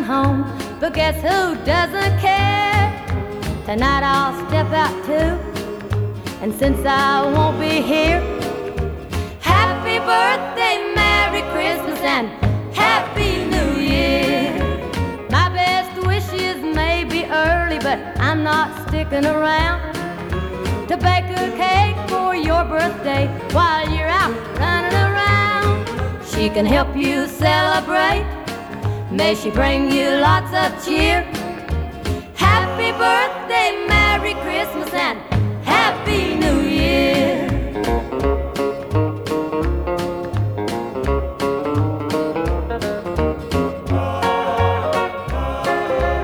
home. But guess who doesn't care? Tonight I'll step out too. And since I won't be here, happy birthday, Merry Christmas, and Happy New Year. My best wishes may be early, but I'm not sticking around to bake a cake for your birthday while you're out running around. She can help you celebrate. May she bring you lots of cheer. Happy birthday, Merry Christmas, and Happy New Year.